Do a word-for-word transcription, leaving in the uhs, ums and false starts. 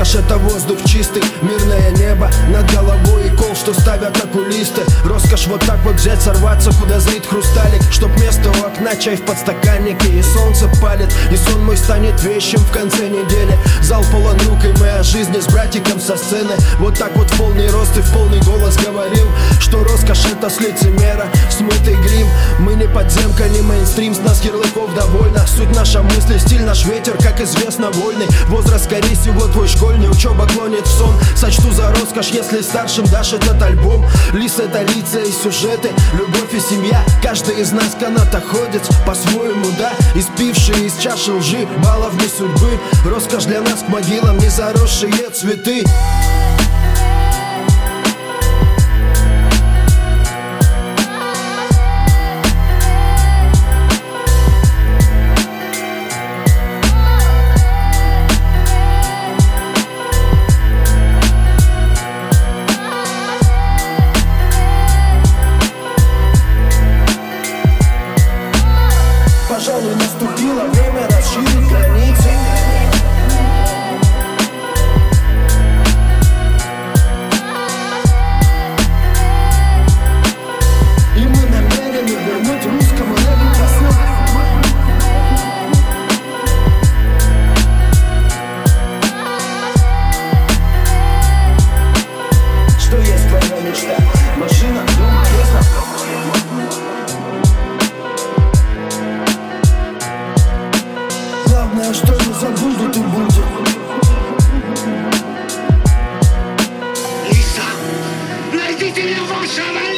Роскошь — это воздух чистый, мирное небо над головой и кол, что ставят окулисты. Роскошь вот так вот взять, сорваться, куда зрит хрусталик, чтоб место у окна, чай в подстаканнике, и солнце палит, и сон мой станет вещим в конце недели. Зал полон рук, и мы о жизни с братиком со сцены вот так вот в полный рост и в полный голос говорил, что роскошь — это с лицемера смытый грим. Мы не подземка, не мейнстрим, с нас ярлыков довольно. Суть наша мысли, стиль наш ветер, как известно, вольный. Возраст скорее всего твой школьный, учеба клонит в сон. Сочту за роскошь, если старшим дашь этот альбом. Лис — это лица и сюжеты, любовь и семья. Каждый из нас канатоходец, по-своему, да. Испивший из чаши лжи, баловни судьбы. Роскошь для нас к могилам, не заросшие цветы. Пожалуй, наступило время расширить границы. И мы намерены вернуть русскому небу весну. Что есть твоя мечта? Машина, дом, кресло. Главное, что не забудут и будет. Лиса, найдите мне волшебное!